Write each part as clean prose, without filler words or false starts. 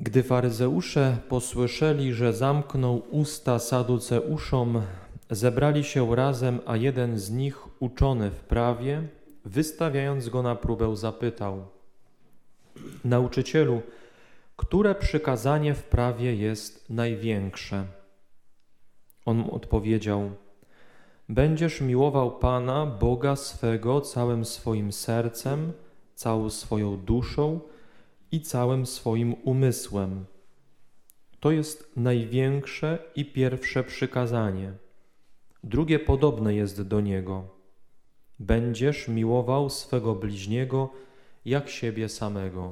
Gdy faryzeusze posłyszeli, że zamknął usta saduceuszom, zebrali się razem, a jeden z nich, uczony w prawie, wystawiając go na próbę, zapytał: Nauczycielu, które przykazanie w prawie jest największe? On mu odpowiedział: Będziesz miłował Pana, Boga swego, całym swoim sercem, całą swoją duszą i całym swoim umysłem. To jest największe i pierwsze przykazanie. Drugie podobne jest do niego. Będziesz miłował swego bliźniego jak siebie samego.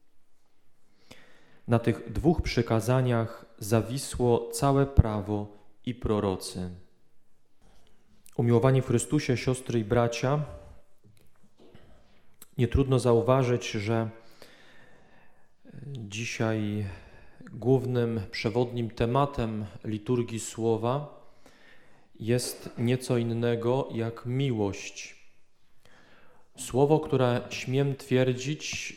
Na tych dwóch przykazaniach zawisło całe prawo i prorocy. Umiłowani w Chrystusie, siostry i bracia, nie trudno zauważyć, że dzisiaj głównym, przewodnim tematem liturgii słowa jest nieco innego jak miłość. Słowo, które śmiem twierdzić,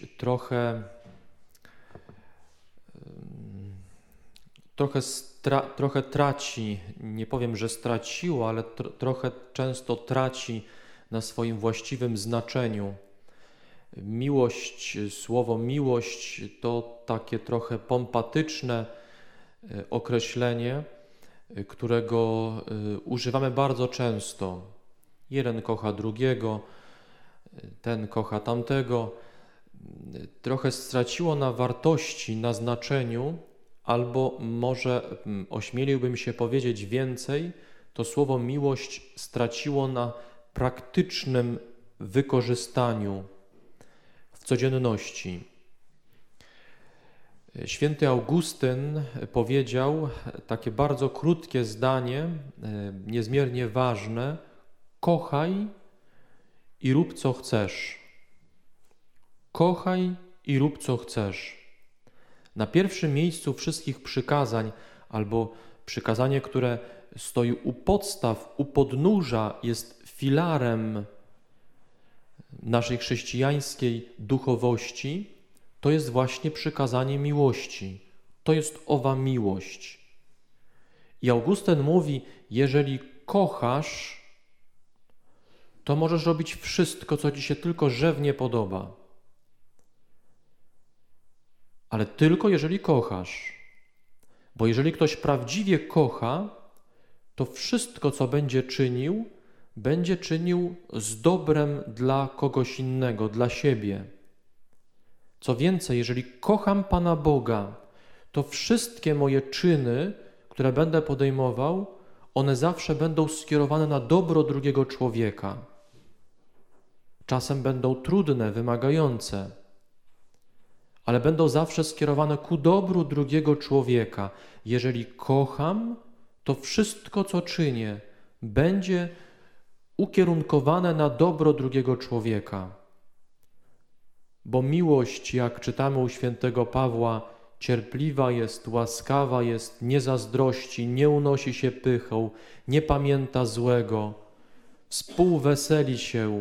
trochę traci, nie powiem, że straciło, ale trochę często traci na swoim właściwym znaczeniu. Miłość, słowo miłość to takie trochę pompatyczne określenie, którego używamy bardzo często. Jeden kocha drugiego, ten kocha tamtego. Trochę straciło na wartości, na znaczeniu, albo może ośmieliłbym się powiedzieć więcej, to słowo miłość straciło na praktycznym wykorzystaniu w codzienności. Święty Augustyn powiedział takie bardzo krótkie zdanie, niezmiernie ważne: kochaj i rób co chcesz. Kochaj i rób co chcesz. Na pierwszym miejscu wszystkich przykazań, albo przykazanie, które stoi u podstaw, u podnóża, jest filarem naszej chrześcijańskiej duchowości, to jest właśnie przykazanie miłości. To jest owa miłość. I Augustyn mówi, jeżeli kochasz, to możesz robić wszystko, co ci się tylko rzewnie podoba. Ale tylko jeżeli kochasz. Bo jeżeli ktoś prawdziwie kocha, to wszystko, co będzie czynił z dobrem dla kogoś innego, dla siebie. Co więcej, jeżeli kocham Pana Boga, to wszystkie moje czyny, które będę podejmował, one zawsze będą skierowane na dobro drugiego człowieka. Czasem będą trudne, wymagające, ale będą zawsze skierowane ku dobru drugiego człowieka. Jeżeli kocham, to wszystko, co czynię, będzie ukierunkowane na dobro drugiego człowieka. Bo miłość, jak czytamy u świętego Pawła, cierpliwa jest, łaskawa jest, nie zazdrości, nie unosi się pychą, nie pamięta złego, współweseli się.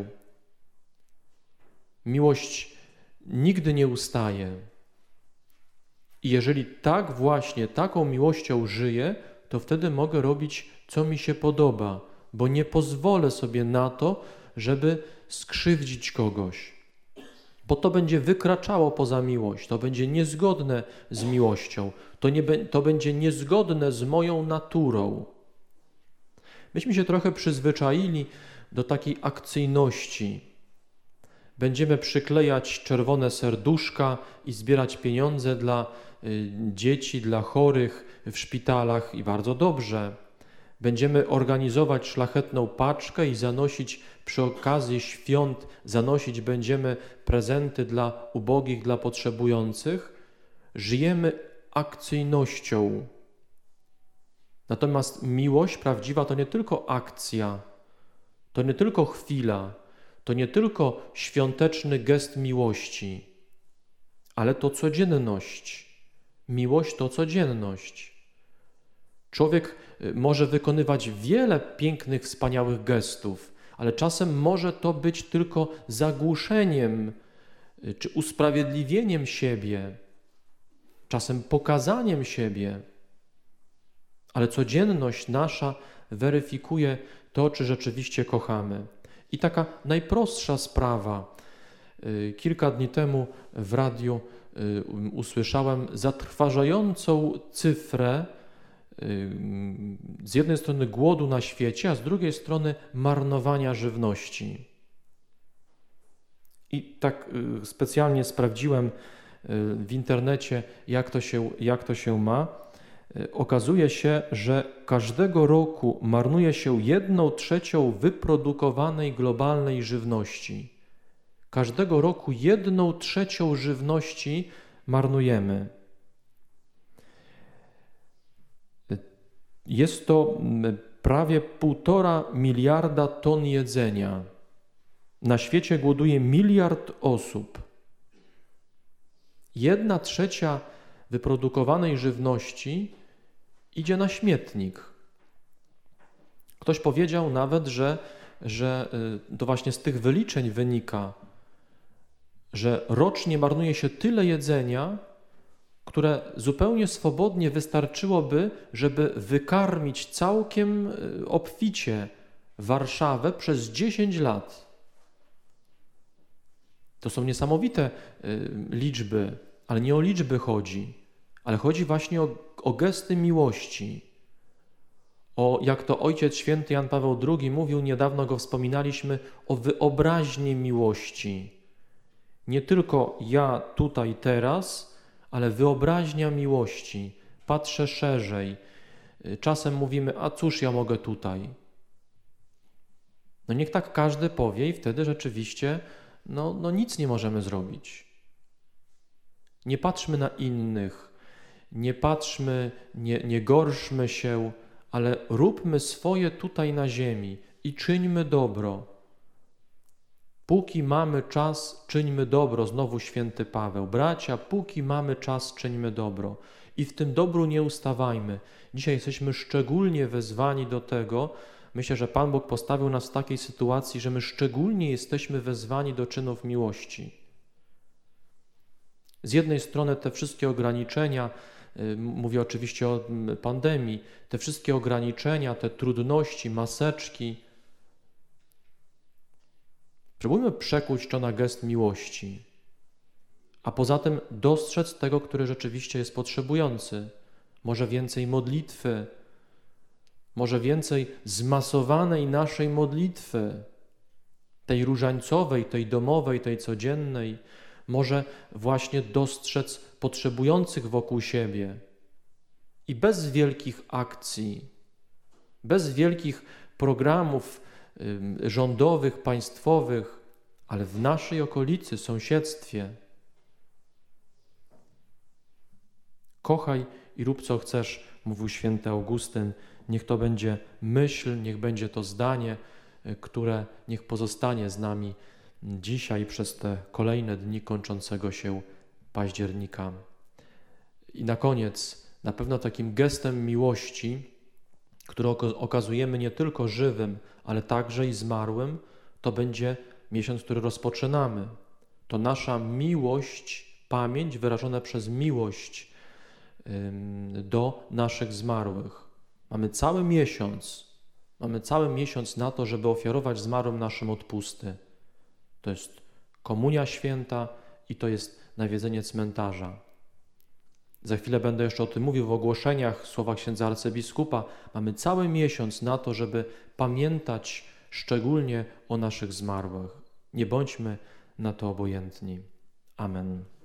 Miłość nigdy nie ustaje. I jeżeli tak właśnie, taką miłością żyję, to wtedy mogę robić, co mi się podoba, bo nie pozwolę sobie na to, żeby skrzywdzić kogoś. Bo to będzie wykraczało poza miłość, to będzie niezgodne z miłością, to będzie niezgodne z moją naturą. Myśmy się trochę przyzwyczaili do takiej akcyjności. Będziemy przyklejać czerwone serduszka i zbierać pieniądze dla dzieci, dla chorych w szpitalach i bardzo dobrze. Będziemy organizować szlachetną paczkę i zanosić przy okazji świąt, będziemy prezenty dla ubogich, dla potrzebujących. Żyjemy akcyjnością. Natomiast miłość prawdziwa to nie tylko akcja, to nie tylko chwila, to nie tylko świąteczny gest miłości, ale to codzienność. Miłość to codzienność. Człowiek może wykonywać wiele pięknych, wspaniałych gestów, ale czasem może to być tylko zagłuszeniem czy usprawiedliwieniem siebie. czasem pokazaniem siebie, ale codzienność nasza weryfikuje to, czy rzeczywiście kochamy. I taka najprostsza sprawa. Kilka dni temu w radiu usłyszałem zatrważającą cyfrę z jednej strony głodu na świecie, a z drugiej strony marnowania żywności. I tak specjalnie sprawdziłem w internecie, jak to się ma. Okazuje się, że każdego roku marnuje się 1/3 wyprodukowanej globalnej żywności. Każdego roku 1/3 żywności marnujemy. Jest to prawie 1,5 miliarda ton jedzenia. Na świecie głoduje 1 miliard osób. 1/3 wyprodukowanej żywności idzie na śmietnik. Ktoś powiedział nawet, że to właśnie z tych wyliczeń wynika, że rocznie marnuje się tyle jedzenia, które zupełnie swobodnie wystarczyłoby, żeby wykarmić całkiem obficie Warszawę przez 10 lat. To są niesamowite liczby, ale nie o liczby chodzi, ale chodzi właśnie o gesty miłości. Jak to Ojciec Święty Jan Paweł II mówił, niedawno go wspominaliśmy, o wyobraźnię miłości. Nie tylko ja tutaj teraz, ale wyobraźnia miłości. Patrzę szerzej. Czasem mówimy, a cóż ja mogę tutaj? No niech tak każdy powie i wtedy rzeczywiście nic nie możemy zrobić. Nie patrzmy na innych, nie patrzmy, nie gorszmy się, ale róbmy swoje tutaj na ziemi i czyńmy dobro. Póki mamy czas, czyńmy dobro, znowu święty Paweł. Bracia, póki mamy czas, czyńmy dobro. I w tym dobru nie ustawajmy. Dzisiaj jesteśmy szczególnie wezwani do tego. Myślę, że Pan Bóg postawił nas w takiej sytuacji, że my szczególnie jesteśmy wezwani do czynów miłości. Z jednej strony te wszystkie ograniczenia, mówię oczywiście o pandemii, te wszystkie ograniczenia, te trudności, maseczki, próbujmy przekuć to na gest miłości, a poza tym dostrzec tego, który rzeczywiście jest potrzebujący. Może więcej modlitwy, może więcej zmasowanej naszej modlitwy, tej różańcowej, tej domowej, tej codziennej, może właśnie dostrzec potrzebujących wokół siebie i bez wielkich akcji, bez wielkich programów rządowych, państwowych, ale w naszej okolicy, sąsiedztwie. Kochaj i rób co chcesz, mówił święty Augustyn. Niech to będzie myśl, niech będzie to zdanie, które niech pozostanie z nami dzisiaj przez te kolejne dni kończącego się października. I na koniec, na pewno takim gestem miłości, który okazujemy nie tylko żywym, ale także i zmarłym, to będzie miesiąc, który rozpoczynamy. To nasza miłość, pamięć wyrażona przez miłość do naszych zmarłych. Mamy cały miesiąc na to, żeby ofiarować zmarłym naszym odpusty. To jest komunia święta i to jest nawiedzenie cmentarza. Za chwilę będę jeszcze o tym mówił w ogłoszeniach, w słowach księdza arcybiskupa. Mamy cały miesiąc na to, żeby pamiętać szczególnie o naszych zmarłych. Nie bądźmy na to obojętni. Amen.